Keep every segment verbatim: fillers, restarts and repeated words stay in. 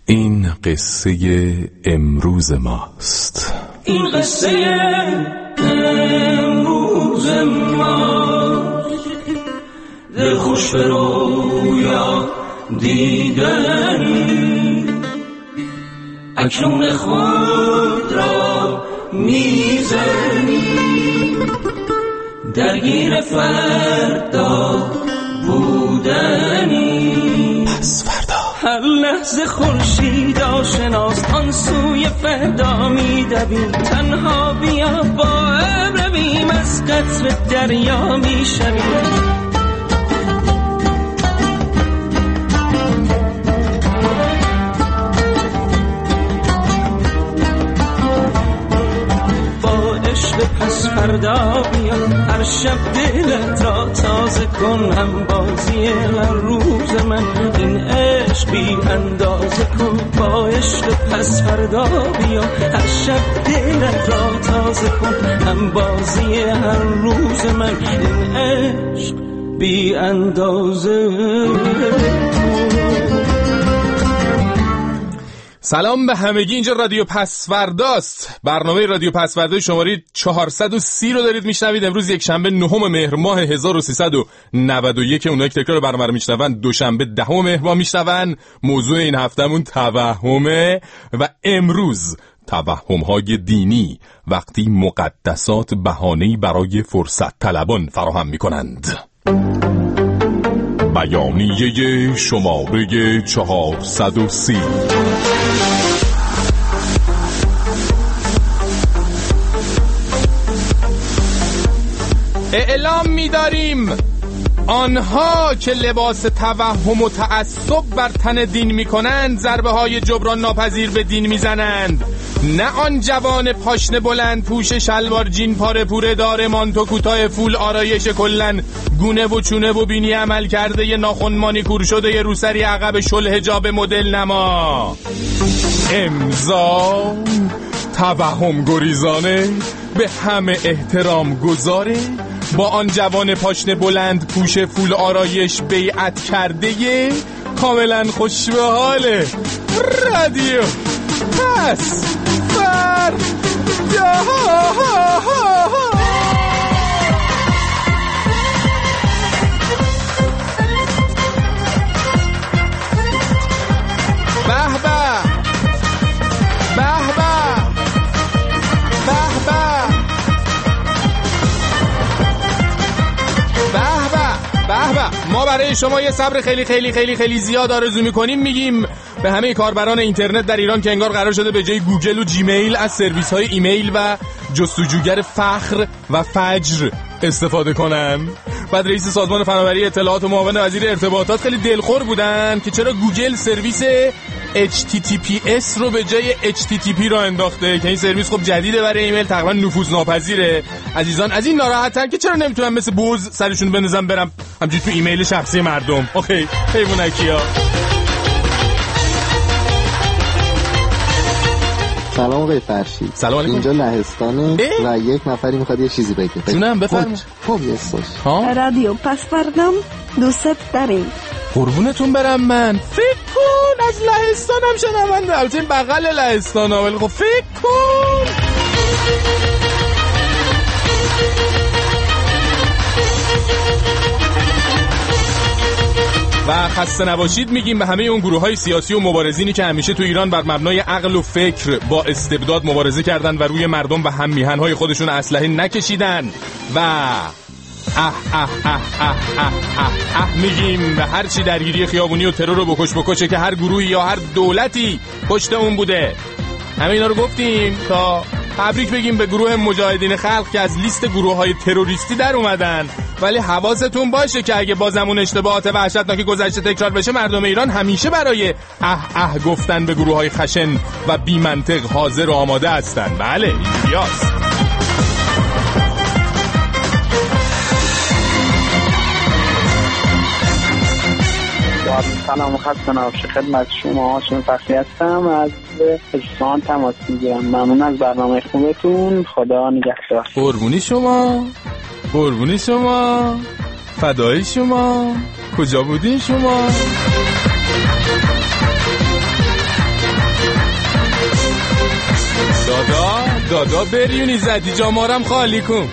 این قصه امروز ماست. این قصه امروز ماست. دل خوش به رویا دیدن، اکنون خود را میزنی، درگیر فردا بودنی. پس فردا هر لحظه خورشید آشناس، آن سوی فردا میدویم. تنها بیا با هم رویم، از قطر دریا میشویم. پس فردا بیا، هر شب دلت را تازه کن. هم بازی هر روز من، این عشق بی اندازه کن. با عشق پس فردا بیا، هر شب دلت را تازه کن. هم بازی هر روز من، این عشق بی اندازه کن. سلام به همگی، اینجا رادیو پسورداست. برنامه رادیو پسوردا شماره چهارصد و سی رو دارید میشنوید. امروز یک شنبه نهم مهر ماه هزار و سیصد و نود و یک. اونایی که تکرار برنامه رو میشنون دوشنبه دهم مهر ماه میشنون. موضوع این هفتهمون توهمه و امروز توهم‌های دینی وقتی مقدسات بهانه‌ای برای فرصت طلبان فراهم میکنند. بیانیه شماره چهارصد و سی. اعلام می‌داریم آنها که لباس توهم و تعصب بر تن دین می‌کنند ضربه های جبران ناپذیر به دین می‌زنند. نه آن جوان پاشنه بلند پوش شلوار جین پاره پوره داره مانتو کوتاه فول آرایش کلن گونه و چونه و بینی عمل کرده ی ناخن مانیکور شده ی روسری عقب شل حجاب مدل نما. امضا توهم گریزانه به همه احترام گذاره با آن جوان پاشنه بلند پوش فول آرایش بیعت کرده ی کاملا خوش به حاله. رادیو پس فردا. به به به ما برای شما یه صبر خیلی خیلی خیلی خیلی زیاد آرزو میکنیم. میگیم به همه کاربران اینترنت در ایران که انگار قرار شده به جای گوگل و جیمیل از سرویس های ایمیل و جستجوگر فخر و فجر استفاده کنن. بعد رئیس سازمان فناوری اطلاعات و معاون وزیر ارتباطات خیلی دلخور بودن که چرا گوگل سرویس اچ تی تی پی اس رو به جای اچ تی تی پی را انداخته که این سرویس خب جدیده برای ایمیل، تقریبا نفوذناپذیره. عزیزان از این ناراحتن که چرا نمیتونم مثل بوز سرشون بنزم برم همجوری تو ایمیل شخصی مردم. اوکی حیوانکیا. سلام آقای فرشید. سلام علیکم. اینجا لهستانه و یک نفری میخواد یه چیزی بگه. جونم بفرمایید. خب یسوش رادیو پسوردم دوست داریم. قربونتون برم. من فکر کن از لهستانم شنونده، البته این بغل لهستانه ولی خب فکر کن. و خسته نباشید میگیم به همه اون گروه‌های سیاسی و مبارزینی که همیشه تو ایران بر مبنای عقل و فکر با استبداد مبارزه کردن و روی مردم و هم میهن‌های خودشون اسلحه نکشیدن و اه اه اه اه اه اه اه میگیم به هر چی درگیری خیابونی و ترور رو بکش بکشه که هر گروهی یا هر دولتی پشت اون بوده. همه اینا رو گفتیم تا تبریک بگیم به گروه مجاهدین خلق که از لیست گروه‌های تروریستی در اومدن. ولی حواستون باشه که اگه بازم اون اشتباهات وحشتناک گذشته تکرار بشه، مردم ایران همیشه برای اه اه گفتن به گروه‌های خشن و بی منطق حاضر و آماده هستن. بله اینجاست. سلام خسته نباشید خدمت شما. شما فخری هستم از اصفهان تماس میگیرم. ممنون از برنامه خوبتون. خدا نگهدار. قربونی شما، قربونی شما، فدای شما. کجا بودین شما؟ دادا دادا بریونی زدی جامارم خالی کن.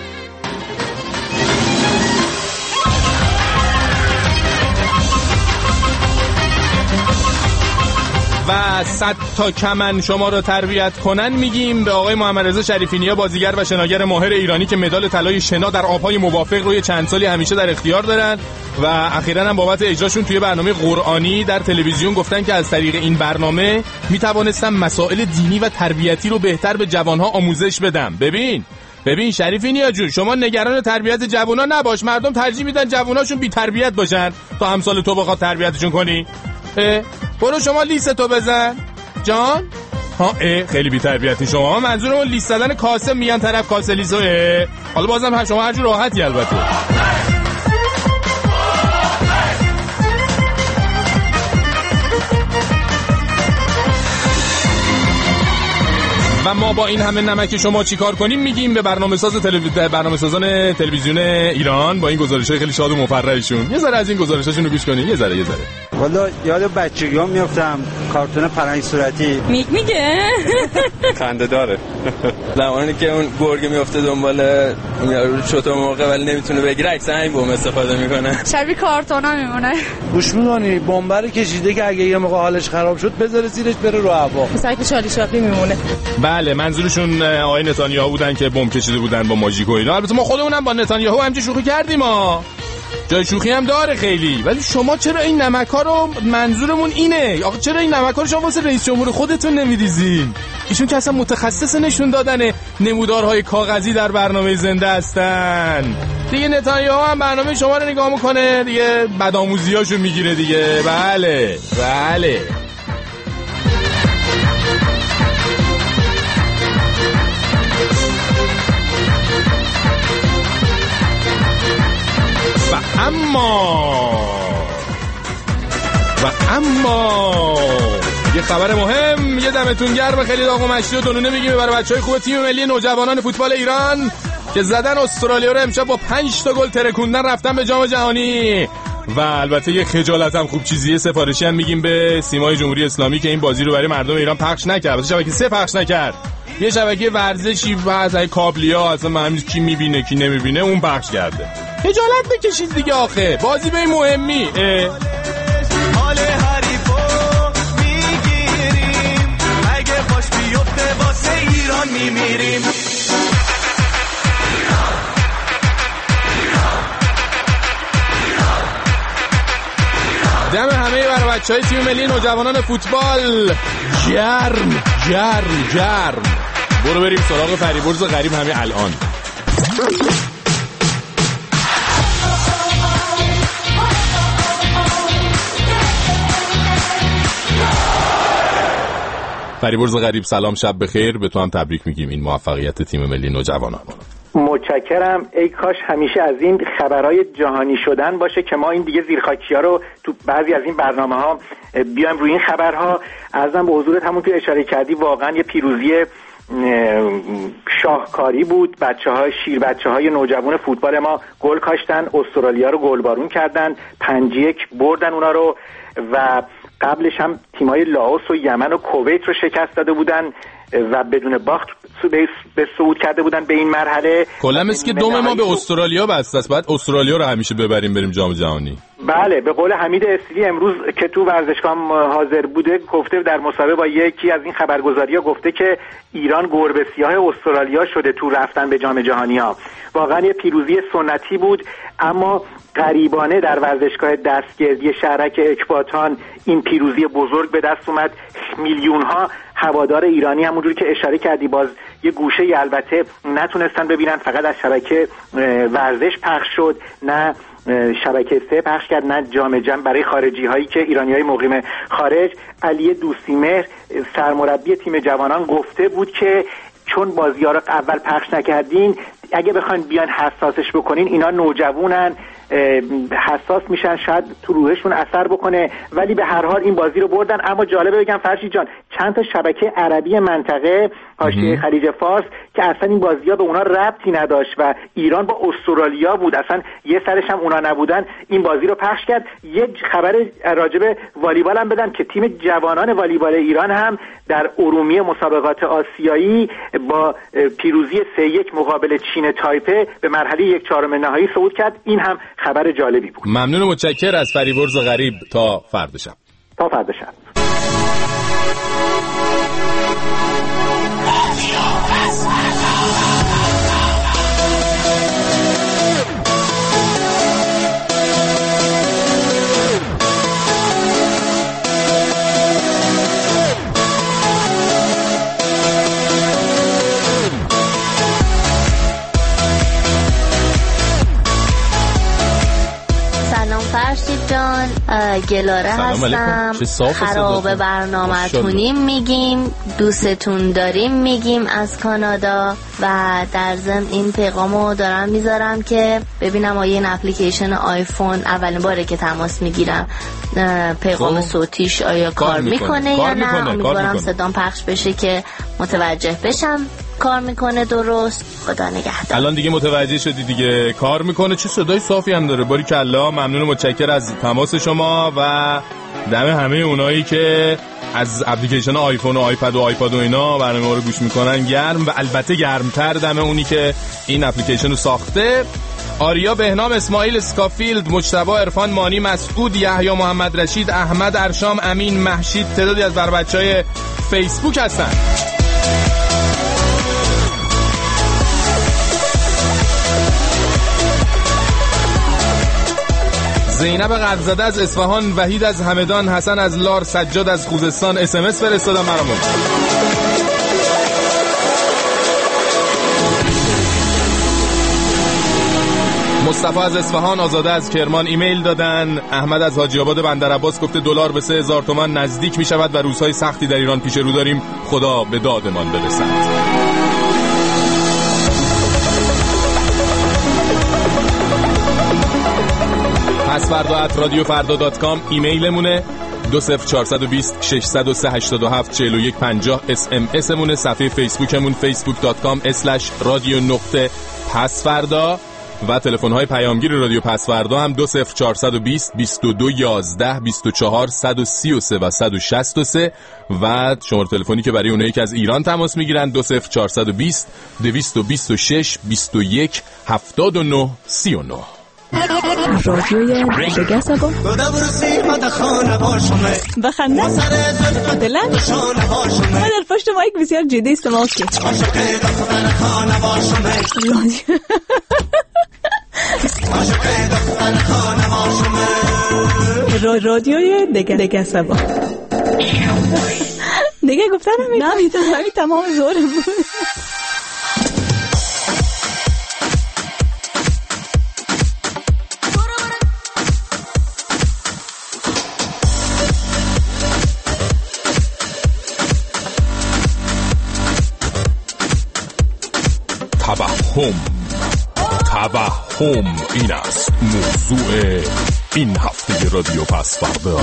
و صد تا کمن شما رو تربیت کنن میگیم به آقای محمد رضا شریفی نیا، بازیگر و شناگر ماهر ایرانی که مدال طلای شنا در آبهای موافق روی چند سالی همیشه در اختیار دارن و اخیراً هم بابت اجراشون توی برنامه قرآنی در تلویزیون گفتن که از طریق این برنامه میتوانستن مسائل دینی و تربیتی رو بهتر به جوانها آموزش بدم. ببین ببین شریفی نیا جون، شما نگران تربیت جوانا نباش، مردم ترجیح میدن جواناشون بی تربیت باشن تا همسال تو بخواد تربیتشون کنی. برو شما لیست تو بزن جان. ها اه خیلی بی تربیتی شما. منظور اون لیست زدن کاسه میان طرف کاسه لیزو. حالا بازم هم شما هر جور راحتی البته. و ما با این همه نمک شما چیکار کنیم میگیم به برنامه‌ساز تلویزیون برنامه‌سازان تلویزیون ایران با این گزارش‌های خیلی شاد و مفرحشون. یه ذره از این گزارشاشون رو گوش کنین. یه ذره یه ذره. والا یاد بچگیام میافتم، کارتون پرنگ صورتی. میگ میگه خنده داره. زمانی که اون گرگ میافته دنبال اون یارو چطور موقع ولی نمیتونه بگیره، عکس همین بم استفاده میکنه. شبیه کارتونا میمونه. گوش می‌کنی بمبر کشیده که اگه یه موقع حالش خراب شد بذاره زیرش بره رو هوا. مثلا که چالی شاپی میمونه. بله منظورشون آقای نتانیاهو بودن که بمب کشیده بودن با ماژیک و اینا. البته ما خودمونم با نتانیاهو همچین شوخی کردیم ها. جای شوخی هم داره خیلی. ولی شما چرا این نمک‌ها رو، منظورمون اینه آقا، چرا این نمک‌ها رو شما واسه رئیس جمهور خودتون نمی‌ریزین؟ ایشون که اصلا متخصص نشون دادن نمودارهای کاغذی در برنامه زنده هستن. دیگه نتانیاهو هم برنامه شما رو نگاه میکنه دیگه، بدآموزیاشو میگیره دیگه. بله بله. و اما و اما یه خبر مهم، یه دمتون گرم، خیلی داغ و مشتی و دونونه میگیم برای بچهای خوب تیم ملی نوجوانان فوتبال ایران که زدن استرالیا رو امشب با پنج تا گل ترکوندن رفتن به جام جهانی. و البته یه خجالت هم خوب چیزیه سفارشی هم میگیم به سیمای جمهوری اسلامی که این بازی رو برای مردم ایران پخش نکرد. البته شبکه سه پخش نکرد، یه شبکه ورزشی و از کابلیا اصلا معلوم کی میبینه کی نمیبینه اون پخش کرده. خجالت بکشید دیگه آخه، بازی به این مهمی. حال حریفو میگیریم، اگه خوش بیفته واسه ایران میمیریم. دم همه برای بچهای تیم ملی نوجوانان فوتبال گرم گرم گرم. برو بریم سراغ فریبرز غریب همین الان. فریبرز غریب سلام، شب بخیر. به تو هم تبریک میگیم این موفقیت تیم ملی نوجوانان. متشکرم. ای کاش همیشه از این خبرهای جهانی شدن باشه که ما این دیگه زیرخاکی‌ها رو تو بعضی از این برنامه‌ها بیایم روی این خبرها. عرضم به حضورت همون که اشاره کردی واقعا یه پیروزی شاهکاری بود. بچه‌های شیر بچه‌های نوجوان فوتبال ما گل کاشتن، استرالیا رو گلبارون کردن، پنج یک بردن اونا رو و قبلش هم تیم‌های لاوس و یمن و کویت رو شکست داده بودن و بدون باخت به صعود کرده بودن به این مرحله. کلا است که دوم ما به استرالیا بسته است، بعد استرالیا رو همیشه ببریم بریم جام جهانی. بله به قول حمید اسلی امروز که تو ورزشگاه حاضر بوده گفته در مصاحبه با یکی از این خبرگزاری‌ها گفته که ایران گربه سیاه استرالیا شده تو رفتن به جام جهانی‌ها. واقعا یه پیروزی سنتی بود، اما غریبانه در ورزشگاه دستگردی شهرک اکباتان این پیروزی بزرگ به دست اومد. میلیون‌ها هوادار ایرانی همونجوری که اشاره کردی باز یه گوشه ی البته نتونستن ببینن، فقط از شبکه ورزش پخش شد، نه شبکه سه پخش کرد، نه جام جم برای خارجی هایی که ایرانی های مقیم خارج. علی دوستیمهر سرمربی تیم جوانان گفته بود که چون بازی‌ها رو اول پخش نکردین اگه بخواین بیان حساسش بکنین، اینا نوجوانن حساس میشن، شاید تو روحشون اثر بکنه، ولی به هر حال این بازی رو بردن. اما جالبه بگم فرشید جان چند تا شبکه عربی منطقه حاشیه خلیج فارس که اصلا این بازی‌ها به اونا ربطی نداشت و ایران با استرالیا بود، اصلا یه سرش هم اونا نبودن، این بازی رو پخش کرد. یک خبر راجع به والیبال هم بدم که تیم جوانان والیبال ایران هم در ارومیه مسابقات آسیایی با پیروزی سه یک مقابل چین تایپه به مرحله یک چهارم نهایی صعود کرد. این هم خبر جالبی بود. ممنون و متشکر از فریورز غریب. تا فردا شب. تا فردا شب. فرشید جان، گلاره هستم. خراب برنامه‌تونیم میگیم، دوستتون داریم میگیم از کانادا. و در ضمن این پیغامو دارم میذارم که ببینم آیا این اپلیکیشن آیفون اولین باره که تماس میگیرم پیغام صوتیش آیا کار میکنه یا نه. امیدوارم صدام پخش بشه که متوجه بشم کار میکنه درست. خدا نگهدار. الان دیگه متوجه شدی دیگه کار میکنه. چه صدای صافی هم داره. باریکلا. ممنون و متشکر از تماس شما و دم همه اونایی که از اپلیکیشن آیفون و آیپد و آیپاد و اینا برنامه ما رو گوش میکنن گرم، و البته گرمتر دم اونی که این اپلیکیشن رو ساخته. آریا، بهنام، اسماعیل، اسکافیلد، مجتبی، عرفان، مانی، مسعود، یحیی، محمد رشید، احمد، ارشام، امین، محشید، تعدادی از بر بچهای فیسبوک هستن. زینب قدزده از اصفهان، وحید از همدان، حسن از لار، سجاد از خوزستان اس ام اس فرستادن برامون. مصطفی از اصفهان، آزاده از کرمان ایمیل دادن. احمد از حاجی آباد بندر عباس گفته دلار به سه هزار تومان نزدیک می شود و روزهای سختی در ایران پیش رو داریم، خدا به دادمان برسد. پسوردا ات رادیو فردا دات کام ایمیلمونه. دو صفر چهارصد و بیست ششصد و سه هشتاد و هفت چهل و یک پنجاه اس ام اسمونه. صفحه فیسبوکمون فیسبوک دات کام اسلش رادیو نقطه پسوردا و تلفن های پیامگیر رادیو پسوردا هم دو صفر چهارصد و بیست بیست و دو یازده بیست و چهار صد و سی و سه و صد و شصت و سه و شماره تلفنی که برای اونایی که از ایران تماس میگیرن دو صفر چهارصد و بیست دویست و بیست و شش بیست و یک هفتاد و نه سی و نه. رادیوی دگه سبا بخنده دلن ما در پشت مایک بسیار جدی استماع کرد. رادیوی دگه دگه سبا دیگه گفتن همین همین تمام زورم بود. توهم توهم این است موضوع این هفته رادیو پسوردا.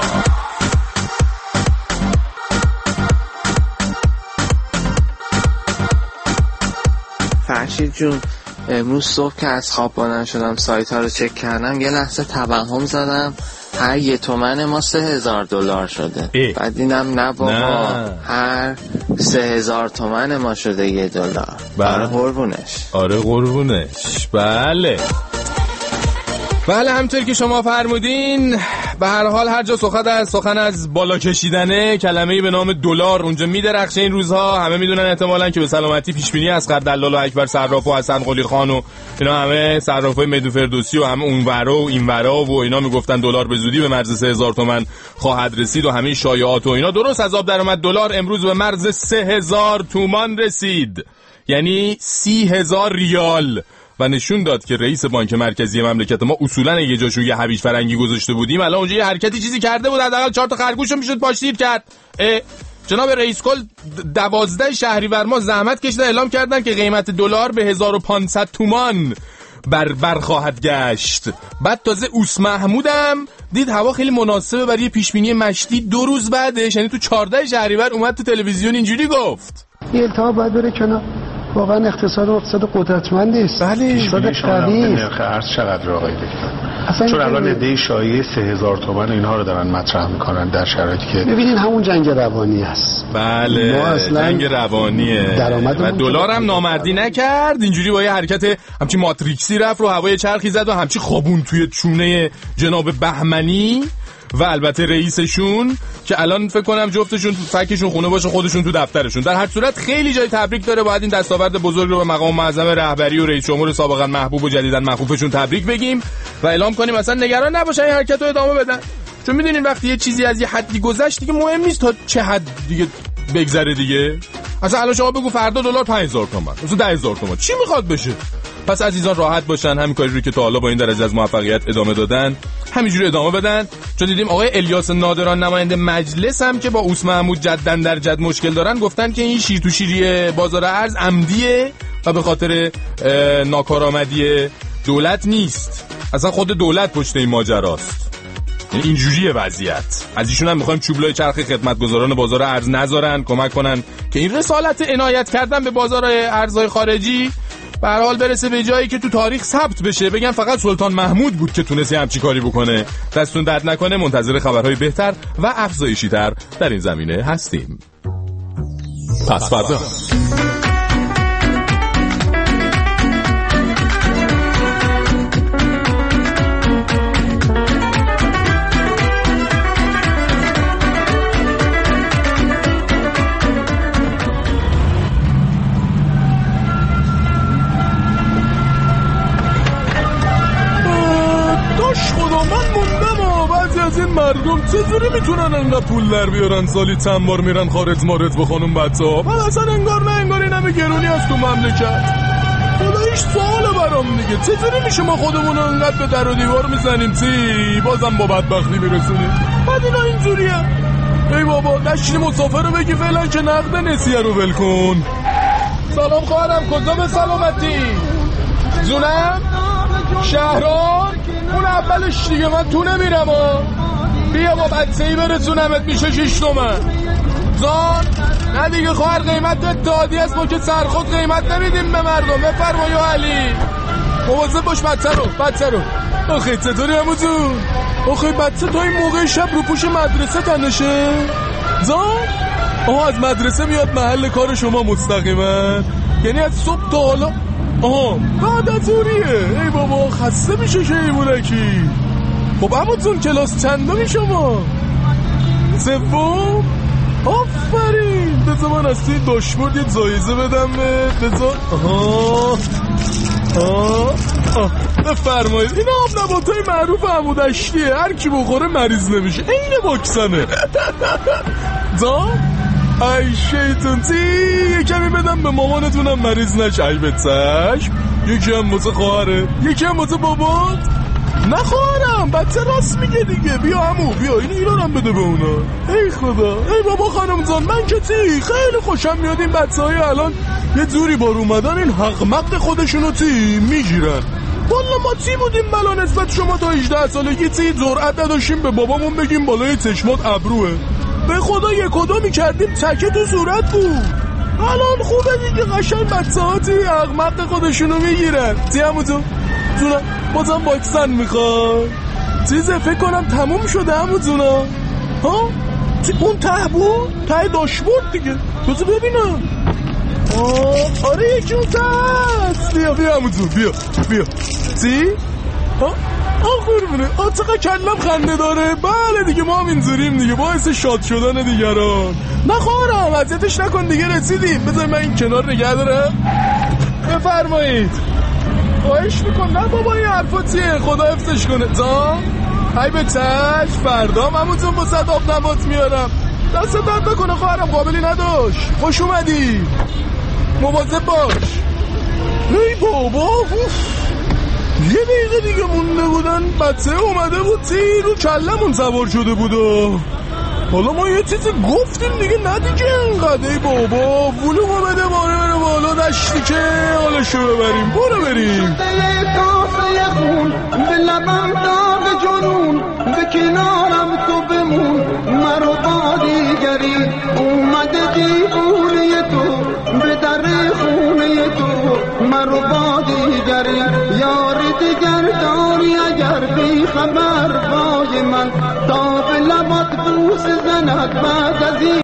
فرشید جون، امروز صبح که از خواب بلند شدم سایت ها رو چک کردم، یه لحظه توهم زدم هر یه تومن ما سه هزار دلار شده. ای. بعد دیدم نه بابا نه. هر سه هزار تومن ما شده یه دلار. آره قربونش آره قربونش بله بله همطور که شما فرمودین. به هر حال هر جا سخن از سخن از بالا کشیدنه کلمه‌ای به نام دلار اونجا میدرخشه این روزها. همه میدونن احتمالاً که به سلامتی پیش بینی از خرد دلال و اکبر صراف و حسن قلی خان و اینا همه صرافای مدو فردوسی و همه اون ورا و این ورا و اینا میگفتن دلار به زودی به مرز سه هزار تومان خواهد رسید و همه شایعات و اینا درست از آب در اومد. دلار امروز به مرز سه هزار تومان رسید، یعنی سی هزار ریال، و نشون داد که رئیس بانک مرکزی مملکت ما اصولا یه جاشو یه هویج فرنگی گذاشته بودیم الان اونجا یه حرکتی چیزی کرده بود، حداقل چهار تا خرگوشو میشد پاشتیر کرد. جناب رئیس کل دوازده شهریور ما زحمت کشیدن اعلام کردن که قیمت دلار به هزار و پانصد تومان بربر خواهد گشت. بعد تازه اوس محمودم دید هوا خیلی مناسبه برای پیشبینی مشتی. دو روز بعدش یعنی تو چهاردهم شهریور اومد تو تلویزیون اینجوری گفت این التهاب باید بره کنار. واقعا اقتصاد و اقتصاد قدرتمندی است. بله اقتصاد قوی است. نرخ ارز چقدر آقای دکتر؟ چون الان عده شایعه سه هزار تومان اینها رو دارن مطرح میکنن در شرایطی که ببینین همون جنگ روانی است. بله جنگ روانیه و دلار هم نامردی نکرد. اینجوری با یه حرکت همچی ماتریکسی رفت رو هوای چرخی زد و همچی خوابون توی چونه جناب بهمنی و البته رئیسشون که الان فکر کنم جفتشون فکشون خونه باشه خودشون تو دفترشون. در هر صورت خیلی جای تبریک داره. باید این دستاورد بزرگ رو به مقام معظم رهبری و رئیس جمهور سابقا محبوب و جدیداً مخوفشون تبریک بگیم و اعلام کنیم اصلا نگران نباشن این حرکت رو ادامه بدن. چون میدونین وقتی یه چیزی از یه حدی گذشت دیگه مهم نیست تا چه حد دیگه بگذره دیگه. اصلا الان شما بگو فردا دلار پنج هزار تومان مثلا ده هزار تومان چی میخواد بشه؟ پس عزیزان راحت باشن. همین کاری رو که تا حالا با این درجه از موفقیت ادامه دادن همینجوری ادامه بدن. چون دیدیم آقای الیاس نادران نماینده مجلس هم که با اوس محمود جدن در جد مشکل دارن گفتن که این شیر تو شیری بازار ارز عمدیه و به خاطر ناکارآمدی دولت نیست. اصلا خود دولت پشت این ماجراست. یعنی اینجوریه وضعیت. از ایشون هم میخوایم چوبلای چرخ خدمتگزاران بازار ارز نذارن، کمک کنن که این رسالت عنایت کردن به بازار ارزهای خارجی به هر حال برسه به جایی که تو تاریخ ثبت بشه، بگن فقط سلطان محمود بود که تونستی همچی کاری بکنه. دستون درد نکنه. منتظر خبرهای بهتر و افزایشی تر در این زمینه هستیم. پس فردا این مردم چجوری میتونن انقدر پول در بیارن؟ سالی چند بار میرن خارج مارد با خانم بچه ها. من اصلا انگار نه انگار این همه گرونی هست تو مملکت. خداییش سواله برام دیگه چجوری میشه ما خودمون انقدر به در و دیوار میزنیم چی بازم با بدبختی میرسونیم؟ بعد اینا اینجوریه. ای بابا دشتی مسافر رو بگی فعلا که نقد نسیه رو ول کن. سلام خواهرم کجا به سلامتی؟ جونم؟ شهران؟ اون اولش دیگه من تو نمیرم ها. بیا با بچه ای برسونمت میشه شش تومن زان. نه دیگه خواهر قیمت دادی است ما که سرخود قیمت نمیدیم به مردم. بفرمایو علی مواظب باش بچه رو بچه رو. آخه چطوری همو جون؟ آخه بچه تا این موقع شب رو پوش مدرسه تنشه زان؟ آها از مدرسه میاد محل کار شما مستقیما؟ یعنی از صبح تا حالا؟ آها بعد از اوریه. ای بابا خسته میشه که ایمونکی. خب اما تون کلاس چندمی شما؟ سوم؟ آفرین. بذار من از توی داشبورد یه جایزه بدم. بذار آها آه آه بفرمایید. این آب نباتای معروف عمودشتیه. هر کی بخوره مریض نمیشه. اینه باکسنه. زان ای شیطون تی یه کمی بدم به مامانتونم مریض نشه. ای به چشم. یکی هم واسه خواهره یکی هم واسه بابات. نه خواهرم بچه راست میگه دیگه. بیا عمو بیا این ایرانم بده به اونا. ای خدا. ای بابا خانم زان من که تی خیلی خوشم میاد این بچه های الان یه جوری بار اومدن این حق مقد خودشونو تی میگیرن. والا ما تی بودیم بلا نسبت شما تا هجده سالگی تی جرأت نداشتیم به بابامون بگیم بالای چشمات ابروه. به خدا یک کدا میکردیم تکه تو صورت بود. الان خوبه دیگه قشنگ بچه ها تی حق مقد خودشونو میگیرن. تی همون تو جونا بازم باکسن میخواد چیزه فکر کنم تموم شده همون جونا. ها اون ته بود ته داشبورد دیگه. بذار ببینم. آه آره یکی اون ته هست. بیا بیا همون جون بیا بیا چی؟ ها آه قربونه. آه چقدر کلم خنده داره. بله دیگه ما هم اینجوریم دیگه باعث شاد شدن دیگران. نخوارم اذیتش نکن دیگه رسیدیم. بذار من این کنار نگه دارم. بفرمایید. خواهش میکن. نه بابا این حرفا چیه؟ خدا حفظش کنه جان. ای به چشم فردا همونتون با صد آب نبات میارم. دست درد نکنه خواهرم قابلی نداشت. خوش اومدی. مواظب باش. ای بابا یه دقیقه دیگه مونده بودن بچه اومده بود تی رو کلمون سوار شده بود و حالا ما یه چیزی گفتیم دیگه، ندی که اینقدر. ای بابا ولومو بده بالا بالا دشتی که حالشو ببریم. برو بریم. کاسه خون به لبم داغ جنون، به کنارم تو بمون، مرو با دیگری اومده دیوونه تو، به در خونه تو مرو با دیگری. یار دیگر داری اگر بی خبر بای من، تا به لبات بوس زند بعد از این